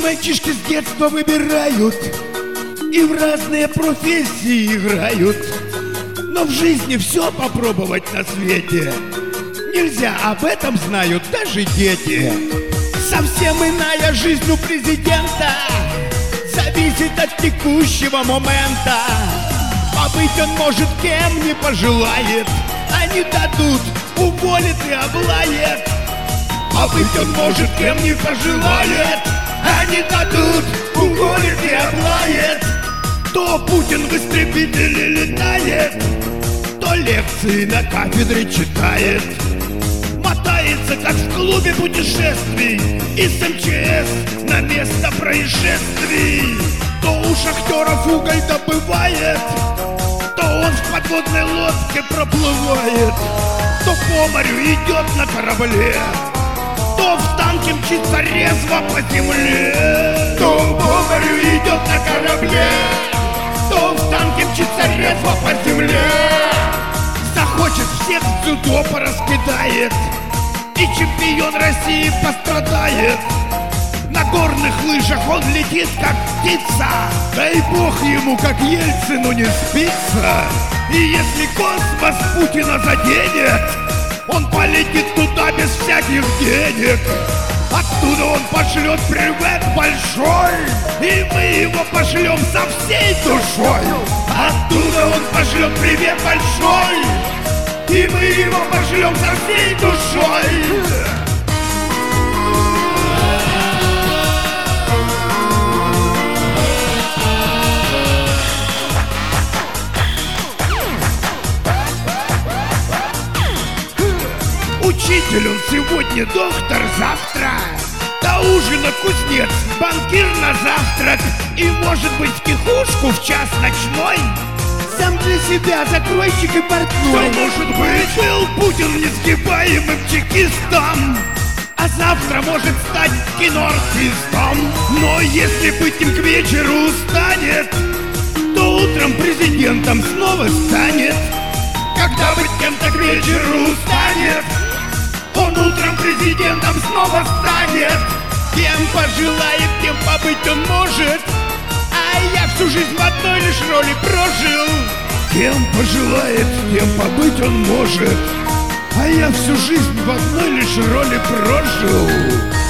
Мальчишки с детства выбирают и в разные профессии играют. Но в жизни все попробовать на свете нельзя, об этом знают даже дети. Совсем иная жизнь у президента зависит от текущего момента. Побыть он может кем не пожелает, а не дадут, уволит и облает. Побыть он может кем не пожелает, а не дадут, уволит и облает. То Путин в истребителе летает, то лекции на кафедре читает. Мотается, как в клубе путешествий, из МЧС на место происшествий. То у шахтеров уголь добывает, то он в подводной лодке проплывает. То по морю идет на корабле, то в танке мчится резво по земле. То по морю идет на корабле, то в танке мчится резво по земле. Захочет, всех в дзюдо пораскидает, и чемпион России пострадает. На горных лыжах он летит, как птица, дай бог ему, как Ельцину, не спится. И если космос Путина заденет, он полетит туда без всяких денег. Оттуда он пошлет привет большой, и мы его пошлем со всей душой. Оттуда он пошлет привет большой, и мы его пошлем со всей душой. Учитель он сегодня, доктор завтра, до ужина кузнец, банкир на завтрак. И может быть втихушку в час ночной сам для себя закройщик и портной. Да может быть был Путин несгибаемым чекистом, а завтра может стать киноартистом. Но если быть им к вечеру устанет, то утром президентом снова станет. Когда быть кем-то к вечеру устанет, он утром президентом снова станет. Кем пожелает, кем побыть он может, а я всю жизнь в одной лишь роли прожил. Кем пожелает, кем побыть он может, а я всю жизнь в одной лишь роли прожил.